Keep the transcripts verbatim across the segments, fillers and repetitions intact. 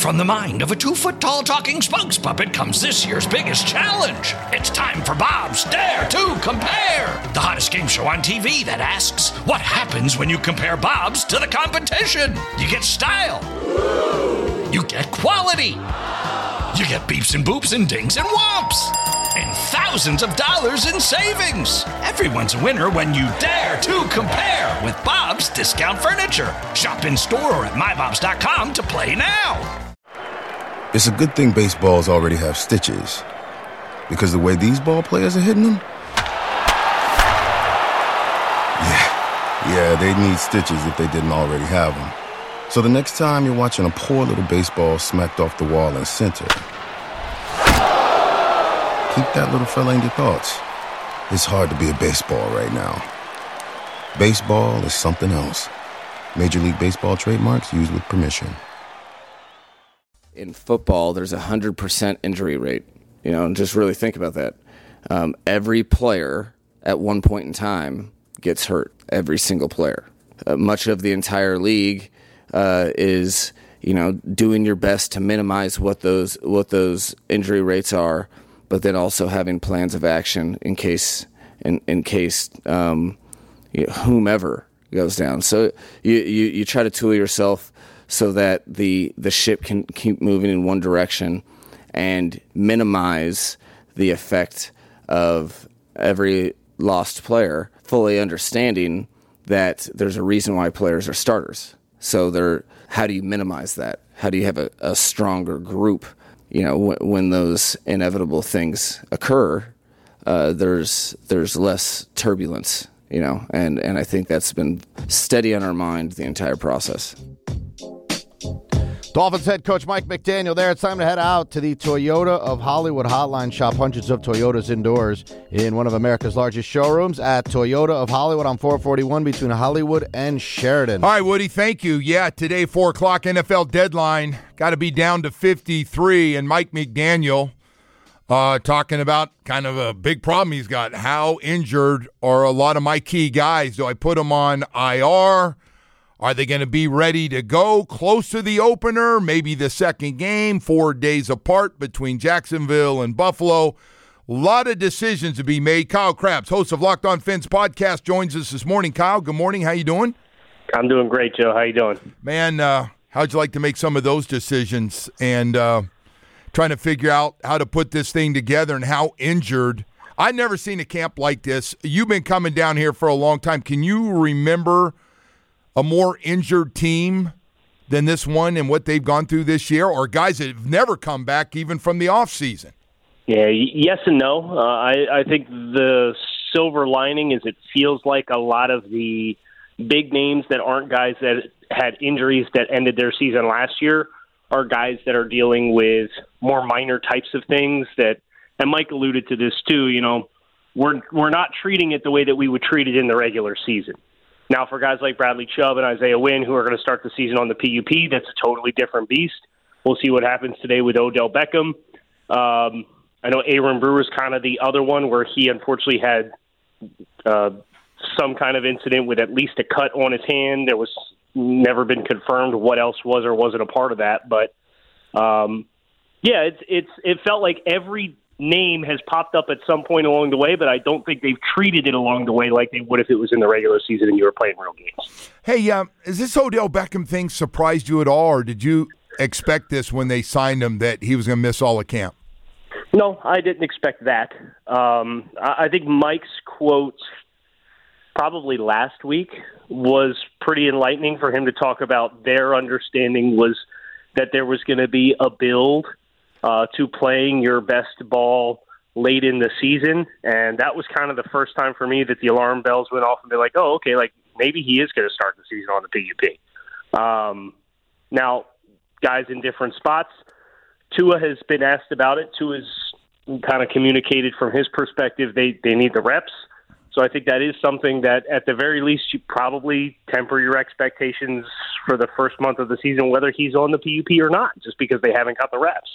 From the mind of a two-foot-tall talking spokes puppet comes this year's biggest challenge. It's time for Bob's Dare to Compare, the hottest game show on T V that asks, what happens when you compare Bob's to the competition? You get style. You get quality. You get beeps and boops and dings and whomps. And thousands of dollars in savings. Everyone's a winner when you dare to compare with Bob's Discount Furniture. Shop in store or at my bobs dot com to play now. It's a good thing baseballs already have stitches, because the way these ball players are hitting them, yeah, yeah, they'd need stitches if they didn't already have them. So the next time you're watching a poor little baseball smacked off the wall in center, keep that little fella in your thoughts. It's hard to be a baseball right now. Baseball is something else. Major League Baseball trademarks used with permission. In football, there's a one hundred percent injury rate. You know, and just really think about that. Um, every player at one point in time gets hurt. Every single player. Uh, much of the entire league uh, is, you know, doing your best to minimize what those what those injury rates are, but then also having plans of action in case in in case um, you know, whomever goes down. So you, you you try to tool yourself so that the the ship can keep moving in one direction and minimize the effect of every lost player, fully understanding that there's a reason why players are starters. So they're, how do you minimize that? How do you have a, a stronger group? You know, w- when those inevitable things occur, uh, there's there's less turbulence, you know, and, and I think that's been steady on our mind the entire process. Dolphins head coach Mike McDaniel there. It's time to head out to the Toyota of Hollywood hotline. Shop hundreds of Toyotas indoors in one of America's largest showrooms at Toyota of Hollywood on four forty-one between Hollywood and Sheridan. All right, Woody, thank you. Yeah, today, four o'clock N F L deadline. Got to be down to fifty-three. And Mike McDaniel uh, talking about kind of a big problem he's got. How injured are a lot of my key guys? Do I put them on I R? Are they going to be ready to go close to the opener, maybe the second game, four days apart between Jacksonville and Buffalo? A lot of decisions to be made. Kyle Krabs, host of Locked On Fins podcast, joins us this morning. Kyle, good morning. How you doing? I'm doing great, Joe. How you doing? Man, uh, how'd you like to make some of those decisions and uh, trying to figure out how to put this thing together and how injured? I've never seen a camp like this. You've been coming down here for a long time. Can you remember a more injured team than this one and what they've gone through this year, or guys that have never come back even from the offseason? Yeah, yes and no. Uh, I, I think the silver lining is it feels like a lot of the big names that aren't guys that had injuries that ended their season last year are guys that are dealing with more minor types of things that, and Mike alluded to this too, you know, we're we're not treating it the way that we would treat it in the regular season. Now, for guys like Bradley Chubb and Isaiah Wynn, who are going to start the season on the P U P, that's a totally different beast. We'll see what happens today with Odell Beckham. Um, I know Aaron Brewer's kind of the other one where he unfortunately had uh, some kind of incident with at least a cut on his hand. There was never been confirmed what else was or wasn't a part of that. But, um, yeah, it's it's it felt like every name has popped up at some point along the way, but I don't think they've treated it along the way like they would if it was in the regular season and you were playing real games. Hey, um, is this Odell Beckham thing surprised you at all, or did you expect this when they signed him that he was going to miss all of camp? No, I didn't expect that. Um, I think Mike's quote probably last week was pretty enlightening for him to talk about. Their understanding was that there was going to be a build Uh, to playing your best ball late in the season. And that was kind of the first time for me that the alarm bells went off and be like, oh, okay, like maybe he is going to start the season on the P U P. Um, now, guys in different spots. Tua has been asked about it. Tua's kind of communicated from his perspective they, they need the reps. So I think that is something that at the very least you probably temper your expectations for the first month of the season, whether he's on the P U P or not, just because they haven't got the reps.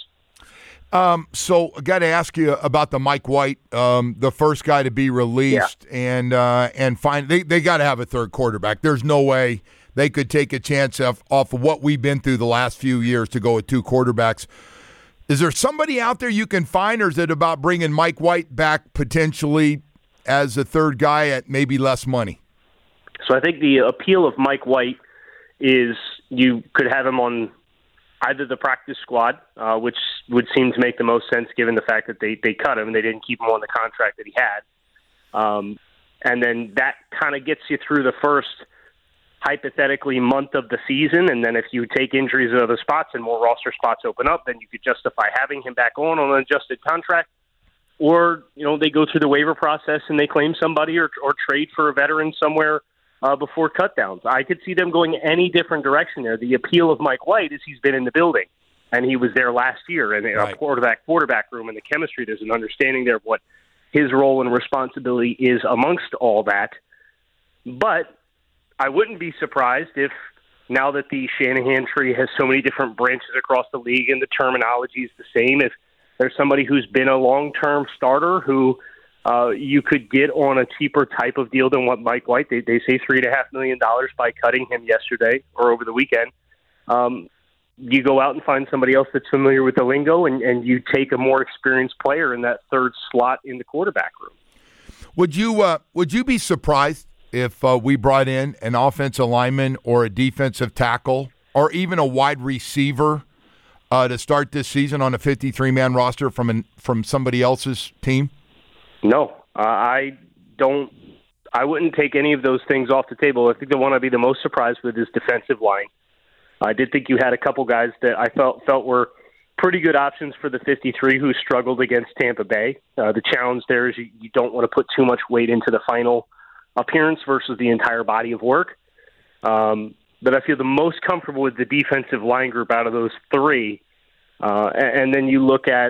Um, so I got to ask you about the Mike White, um, the first guy to be released, yeah. and uh, and find they they got to have a third quarterback. There's no way they could take a chance off, off of what we've been through the last few years to go with two quarterbacks. Is there somebody out there you can find, or is it about bringing Mike White back potentially as a third guy at maybe less money? So I think the appeal of Mike White is you could have him on either the practice squad, uh, which would seem to make the most sense given the fact that they, they cut him and they didn't keep him on the contract that he had. Um, and then that kind of gets you through the first hypothetically month of the season, and then if you take injuries in other spots and more roster spots open up, then you could justify having him back on on an adjusted contract. Or, you know, they go through the waiver process and they claim somebody or, or trade for a veteran somewhere uh, before cutdowns. I could see them going any different direction there. The appeal of Mike White is he's been in the building, and he was there last year, and right. a quarterback quarterback room and the chemistry, there's an understanding there of what his role and responsibility is amongst all that. But I wouldn't be surprised if, now that the Shanahan tree has so many different branches across the league and the terminology is the same, if there's somebody who's been a long-term starter who uh, you could get on a cheaper type of deal than what Mike White, they, they say three point five million dollars by cutting him yesterday or over the weekend. Um, you go out and find somebody else that's familiar with the lingo, and, and you take a more experienced player in that third slot in the quarterback room. Would you uh, would you be surprised if uh, we brought in an offensive lineman or a defensive tackle or even a wide receiver uh, to start this season on a fifty-three man roster from an, from somebody else's team? No, uh, I don't. I wouldn't take any of those things off the table. I think the one I'd be the most surprised with is defensive line. I did think you had a couple guys that I felt felt were pretty good options for the fifty-three who struggled against Tampa Bay. Uh, the challenge there is you, you don't want to put too much weight into the final appearance versus the entire body of work. Um, but I feel the most comfortable with the defensive line group out of those three. Uh, and, and then you look at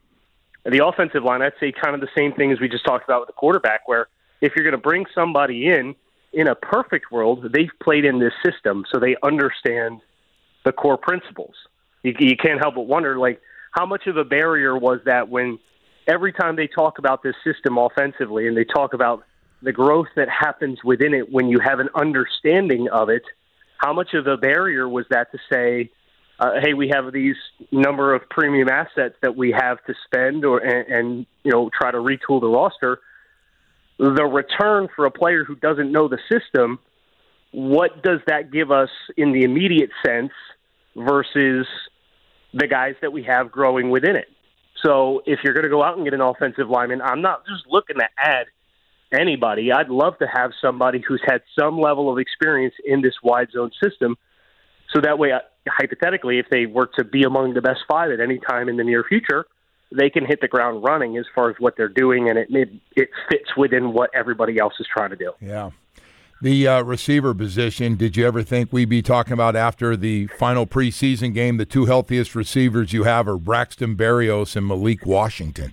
the offensive line, I'd say kind of the same thing as we just talked about with the quarterback, where if you're going to bring somebody in, in a perfect world, they've played in this system, so they understand the core principles. You, you can't help but wonder, like, how much of a barrier was that when every time they talk about this system offensively and they talk about the growth that happens within it when you have an understanding of it, how much of a barrier was that to say, uh, hey, we have these number of premium assets that we have to spend or and, and you know try to retool the roster. The return for a player who doesn't know the system, what does that give us in the immediate sense versus the guys that we have growing within it? So if you're going to go out and get an offensive lineman, I'm not just looking to add anybody. I'd love to have somebody who's had some level of experience in this wide zone system, so that way, hypothetically, if they were to be among the best five at any time in the near future, they can hit the ground running as far as what they're doing, and it it, it fits within what everybody else is trying to do. Yeah. The uh, receiver position, did you ever think we'd be talking about after the final preseason game, the two healthiest receivers you have are Braxton Berrios and Malik Washington?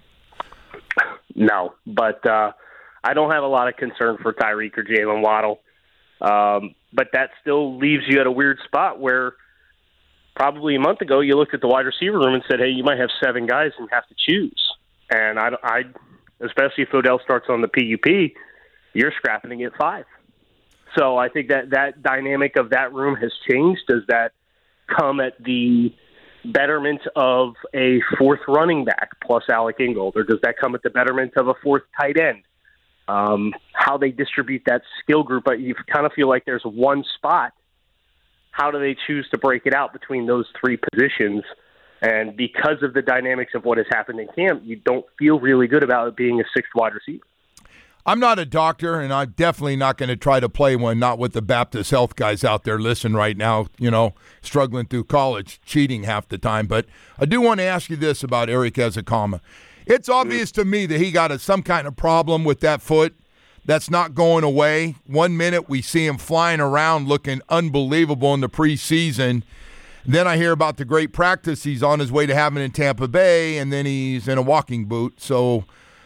No, but uh, I don't have a lot of concern for Tyreek or Jalen Waddle. Um, but that still leaves you at a weird spot where probably a month ago you looked at the wide receiver room and said, hey, you might have seven guys and have to choose. And I, I especially if Odell starts on the P U P, you're scrapping to get five. So I think that that dynamic of that room has changed. Does that come at the betterment of a fourth running back plus Alec Ingold, or does that come at the betterment of a fourth tight end? Um, how they distribute that skill group, but you kind of feel like there's one spot. How do they choose to break it out between those three positions? And because of the dynamics of what has happened in camp, you don't feel really good about it being a sixth wide receiver. I'm not a doctor, and I'm definitely not going to try to play one, not with the Baptist Health guys out there listening right now, you know, struggling through college, cheating half the time. But I do want to ask you this about Eric Ezukanma. It's obvious to me that he got a, some kind of problem with that foot that's not going away. One minute we see him flying around looking unbelievable in the preseason. Then I hear about the great practice he's on his way to having in Tampa Bay, and then he's in a walking boot. So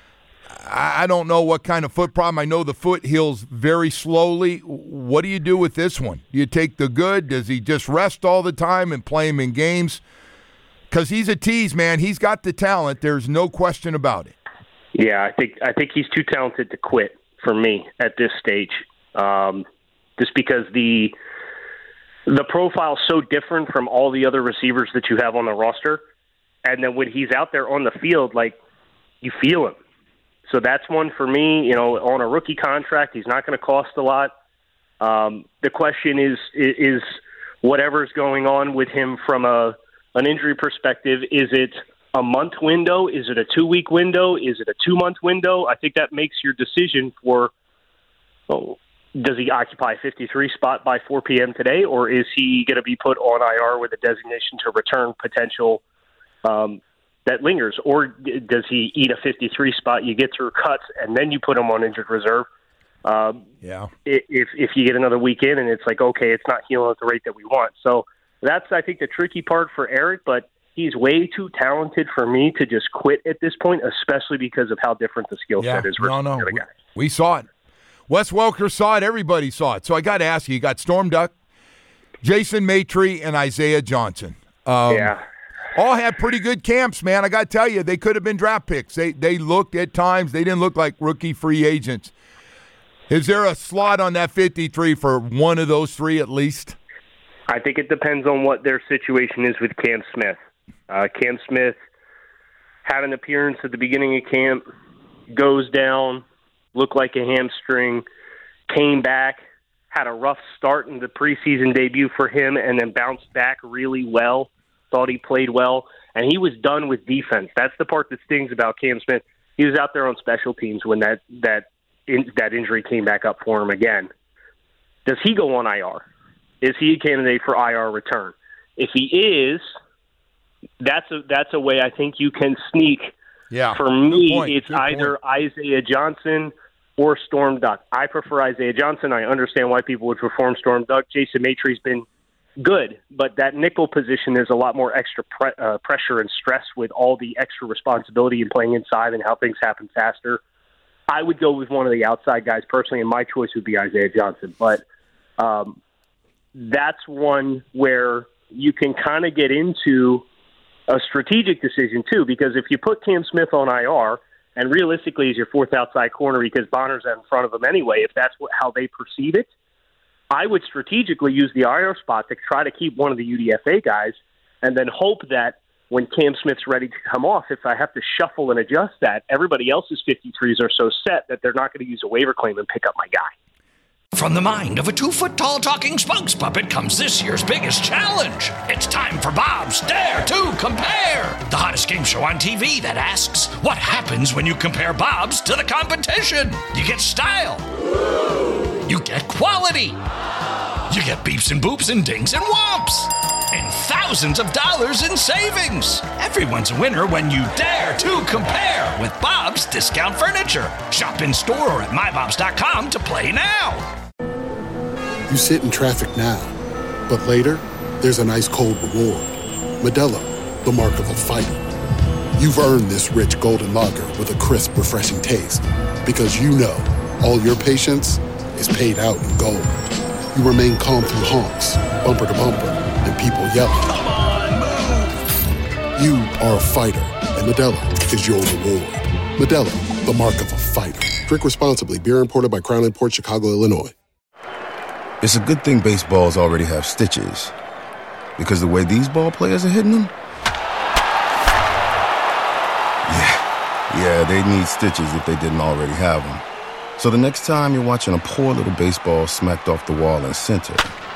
I don't know what kind of foot problem. I know the foot heals very slowly. What do you do with this one? Do you take the good? Does he just rest all the time and play him in games? Because he's a tease, man. He's got the talent. There's no question about it. Yeah, I think I think he's too talented to quit for me at this stage. Um, just because the the profile's so different from all the other receivers that you have on the roster. And then when he's out there on the field, like, you feel him. So that's one for me. You know, on a rookie contract, he's not going to cost a lot. Um, the question is, is whatever's going on with him from a an injury perspective, is it a month window? Is it a two-week window? Is it a two-month window? I think that makes your decision for, oh, does he occupy fifty-three spot by four p.m. today, or is he going to be put on I R with a designation to return potential um, that lingers? Or does he eat a fifty-three spot, you get through cuts, and then you put him on injured reserve? Um, yeah. If if you get another week in and it's like, okay, it's not healing at the rate that we want. So that's, I think, the tricky part for Eric, but he's way too talented for me to just quit at this point, especially because of how different the skill yeah. set is. No, no, we, we saw it. Wes Welker saw it. Everybody saw it. So I got to ask you, you got Storm Duck, Jason Maitre, and Isaiah Johnson. Um, yeah. All had pretty good camps, man. I got to tell you, they could have been draft picks. They they looked at times, they didn't look like rookie free agents. Is there a slot on that fifty-three for one of those three at least? I think it depends on what their situation is with Cam Smith. Uh, Cam Smith had an appearance at the beginning of camp, goes down, looked like a hamstring, came back, had a rough start in the preseason debut for him, and then bounced back really well, thought he played well, and he was done with defense. That's the part that stings about Cam Smith. He was out there on special teams when that, that, in, that injury came back up for him again. Does he go on I R? Is he a candidate for I R return? If he is, that's a that's a way I think you can sneak. Yeah. For me, point. it's Good either point. Isaiah Johnson or Storm Duck. I prefer Isaiah Johnson. I understand why people would perform Storm Duck. Jason Maitre's been good, but that nickel position, there's a lot more extra pre- uh, pressure and stress with all the extra responsibility in playing inside and how things happen faster. I would go with one of the outside guys personally, and my choice would be Isaiah Johnson. But um, that's one where you can kind of get into a strategic decision too, because if you put Cam Smith on I R, and realistically is your fourth outside corner because Bonner's in front of him anyway, if that's what, how they perceive it, I would strategically use the I R spot to try to keep one of the U D F A guys and then hope that when Cam Smith's ready to come off, if I have to shuffle and adjust that, everybody else's fifty-threes are so set that they're not going to use a waiver claim and pick up my guy. From the mind of a two-foot-tall talking spokes puppet comes this year's biggest challenge. It's time for Bob's Dare to Compare, the hottest game show on T V that asks, what happens when you compare Bob's to the competition? You get style. You get quality. You get beeps and boops and dings and whomps. And thousands of dollars in savings. Everyone's a winner when you dare to compare with Bob's Discount Furniture. Shop in store or at my bobs dot com to play now. You sit in traffic now, but later, there's an ice-cold reward. Modelo, the mark of a fighter. You've earned this rich golden lager with a crisp, refreshing taste. Because you know, all your patience is paid out in gold. You remain calm through honks, bumper to bumper, and people yelling. Come on, move! You are a fighter, and Modelo is your reward. Modelo, the mark of a fighter. Drink responsibly. Beer imported by Crown Imports, Chicago, Illinois. It's a good thing baseballs already have stitches. Because the way these ball players are hitting them? Yeah, yeah, they'd need stitches if they didn't already have them. So the next time you're watching a poor little baseball smacked off the wall in center,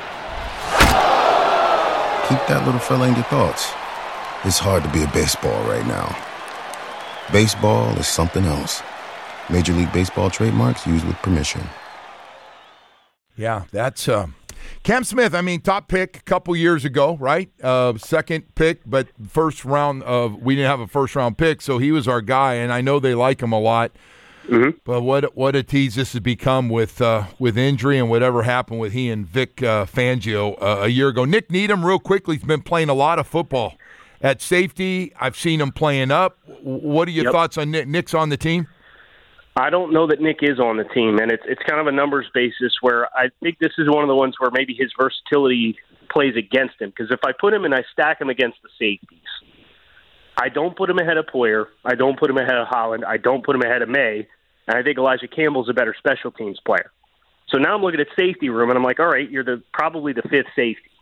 keep that little fella in your thoughts. It's hard to be a baseball right now. Baseball is something else. Major League Baseball trademarks used with permission. Yeah, that's uh, Cam Smith. I mean, top pick a couple years ago, right? Uh, second pick, but first round of we didn't have a first round pick, so he was our guy, and I know they like him a lot. Mm-hmm. But what what a tease this has become with uh, with injury and whatever happened with he and Vic uh, Fangio uh, a year ago. Nick Needham, real quickly, has been playing a lot of football at safety. I've seen him playing up. What are your yep. thoughts on Nick? Nick's on the team? I don't know that Nick is on the team, and it's it's kind of a numbers basis where I think this is one of the ones where maybe his versatility plays against him. Because if I put him and I stack him against the safeties, I don't put him ahead of Poyer. I don't put him ahead of Holland. I don't put him ahead of May. And I think Elijah Campbell's a better special teams player. So now I'm looking at safety room, and I'm like, all right, you're the probably the fifth safety.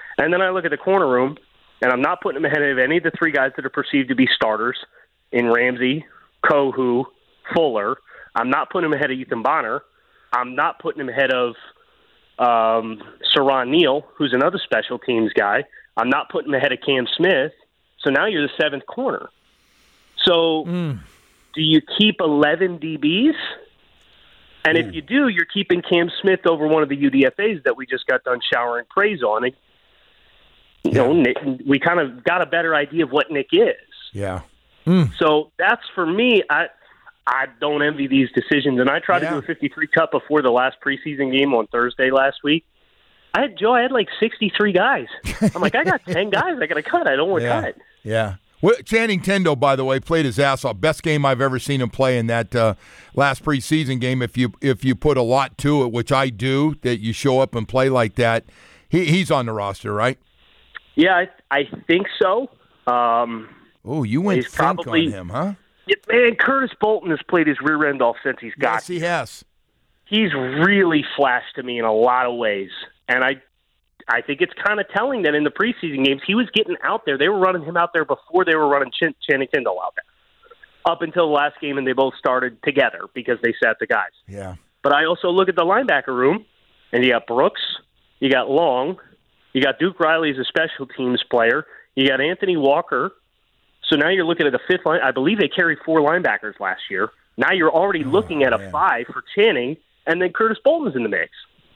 And then I look at the corner room, and I'm not putting him ahead of any of the three guys that are perceived to be starters in Ramsey, Kohu, Fuller. I'm not putting him ahead of Ethan Bonner. I'm not putting him ahead of um, Saron Neal, who's another special teams guy. I'm not putting him ahead of Cam Smith. So now you're the seventh corner. So mm. do you keep eleven D Bs? And mm. if you do, you're keeping Cam Smith over one of the U D F As that we just got done showering praise on. And, you know, Nick, we kind of got a better idea of what Nick is. Yeah. Mm. So that's, for me, I I don't envy these decisions. And I tried yeah. to do a fifty-three cut before the last preseason game on Thursday last week. I had, Joe, I had like sixty-three guys. I'm like, I got ten guys I got to cut. I don't want to yeah. cut. Yeah. Well, Channing Tindall, by the way, played his ass off. Best game I've ever seen him play in that uh, last preseason game. If you if you put a lot to it, which I do, that you show up and play like that, he, he's on the roster, right? Yeah, I, I think so. Um, oh, you went think probably, on him, huh? Yeah, man, Curtis Bolton has played his rear end off since he's got. Yes, he has. He's really flashed to me in a lot of ways, and I. I think it's kind of telling that in the preseason games, he was getting out there. They were running him out there before they were running Ch- Channing Tindall out there. Up until the last game, and they both started together because they sat the guys. Yeah. But I also look at the linebacker room, and you got Brooks, you got Long, you got Duke Riley as a special teams player, you got Anthony Walker. So now you're looking at the fifth line. I believe they carried four linebackers last year. Now you're already oh, looking at a man. five for Channing, and then Curtis Bolton's in the mix.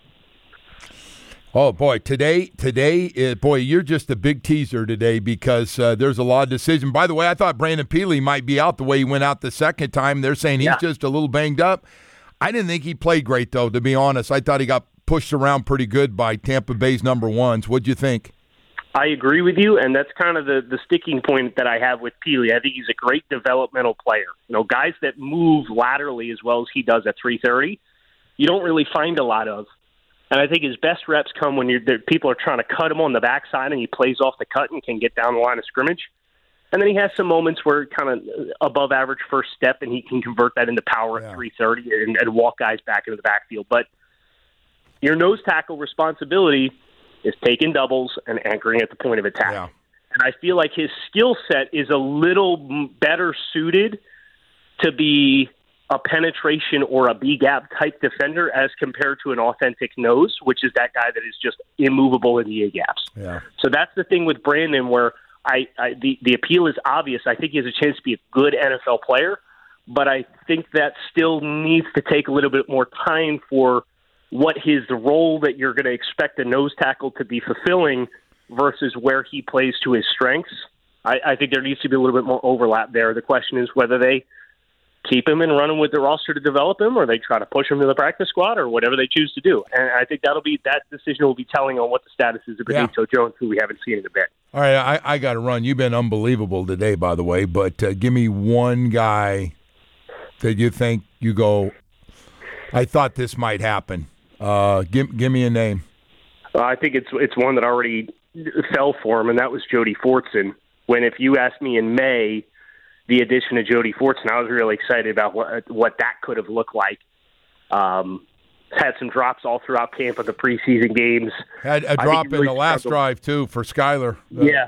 Oh, boy, today, today, uh, boy, you're just a big teaser today because uh, there's a lot of decision. By the way, I thought Brandon Peely might be out the way he went out the second time. They're saying he's yeah. just a little banged up. I didn't think he played great, though, to be honest. I thought he got pushed around pretty good by Tampa Bay's number ones. What'd you think? I agree with you, and that's kind of the, the sticking point that I have with Peely. I think he's a great developmental player. You know, guys that move laterally as well as he does at three thirty, you don't really find a lot of. And I think his best reps come when you're, people are trying to cut him on the backside and he plays off the cut and can get down the line of scrimmage. And then he has some moments where kind of above average first step and he can convert that into power yeah. at three thirty and, and walk guys back into the backfield. But your nose tackle responsibility is taking doubles and anchoring at the point of attack. Yeah. And I feel like his skill set is a little better suited to be a penetration or a B-gap type defender as compared to an authentic nose, which is that guy that is just immovable in the A-gaps. Yeah. So that's the thing with Brandon where I, I the, the appeal is obvious. I think he has a chance to be a good N F L player, but I think that still needs to take a little bit more time for what his role that you're going to expect a nose tackle to be fulfilling versus where he plays to his strengths. I, I think there needs to be a little bit more overlap there. The question is whether they keep him and run him with the roster to develop him, or they try to push him to the practice squad, or whatever they choose to do. And I think that'll be that decision will be telling on what the status is of Benito yeah. Jones, who we haven't seen in a bit. All right, I, I got to run. You've been unbelievable today, by the way. But uh, give me one guy that you think you go, I thought this might happen. Uh, give give me a name. Uh, I think it's it's one that already fell for him, and that was Jody Fortson. When if you asked me in May, the addition of Jody Fortson, I was really excited about what what that could have looked like. Um, had some drops all throughout camp of the preseason games. Had a drop really in the last struggled. drive, too, for Skyler. Yeah.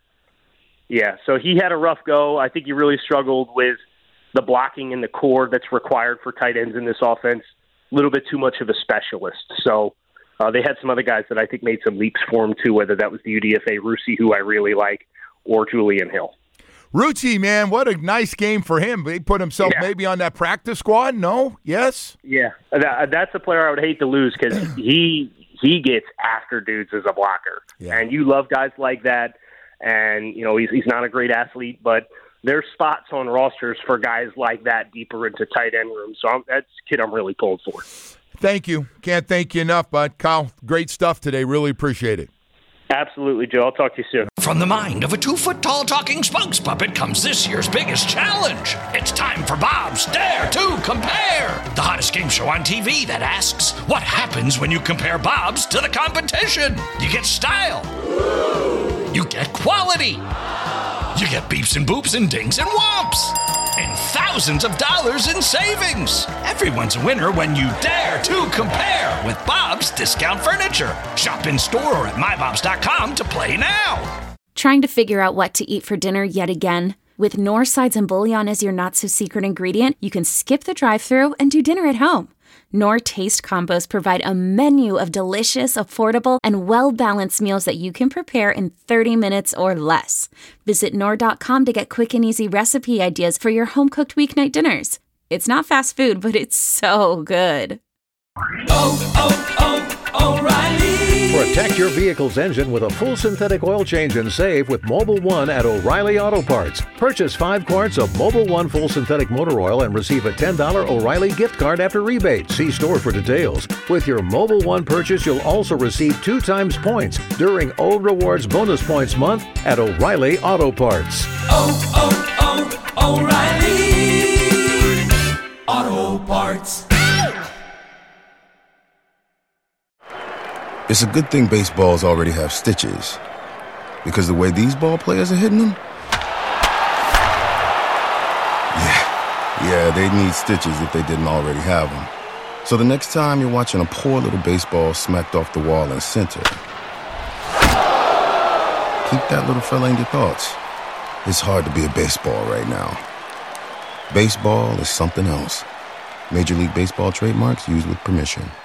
Yeah, so he had a rough go. I think he really struggled with the blocking in the core that's required for tight ends in this offense. A little bit too much of a specialist. So uh, they had some other guys that I think made some leaps for him, too, whether that was the U D F A Rusi, who I really like, or Julian Hill. Rucci, man, what a nice game for him. He put himself yeah. maybe on that practice squad. No? Yes? Yeah. That, that's a player I would hate to lose because he he gets after dudes as a blocker. Yeah. And you love guys like that. And, you know, he's he's not a great athlete, but there's spots on rosters for guys like that deeper into tight end rooms. So I'm, that's a kid I'm really pulled for. Thank you. Can't thank you enough, bud. Kyle, great stuff today. Really appreciate it. Absolutely, Joe. I'll talk to you soon. From the mind of a two-foot-tall talking spokes puppet comes this year's biggest challenge. It's time for Bob's Dare to Compare, the hottest game show on T V that asks, what happens when you compare Bob's to the competition? You get style. You get quality. You get beeps and boops and dings and whomps. And thousands of dollars in savings. Everyone's a winner when you dare to compare with Bob's Discount Furniture. Shop in store or at my bobs dot com to play now. Trying to figure out what to eat for dinner yet again? With Knorr sides and bouillon as your not-so-secret ingredient, you can skip the drive-thru and do dinner at home. Knorr Taste Combos provide a menu of delicious, affordable, and well-balanced meals that you can prepare in thirty minutes or less. Visit Knorr dot com to get quick and easy recipe ideas for your home-cooked weeknight dinners. It's not fast food, but it's so good. Oh, oh, oh, O'Reilly. Protect your vehicle's engine with a full synthetic oil change and save with Mobil one at O'Reilly Auto Parts. Purchase five quarts of Mobil one full synthetic motor oil and receive a ten dollars O'Reilly gift card after rebate. See store for details. With your Mobil one purchase, you'll also receive two times points during O Rewards Bonus Points Month at O'Reilly Auto Parts. Oh, oh, oh, O'Reilly Auto Parts. It's a good thing baseballs already have stitches, because the way these ball players are hitting them, yeah, yeah, they'd need stitches if they didn't already have them. So the next time you're watching a poor little baseball smacked off the wall in center, keep that little fella in your thoughts. It's hard to be a baseball right now. Baseball is something else. Major League Baseball trademarks used with permission.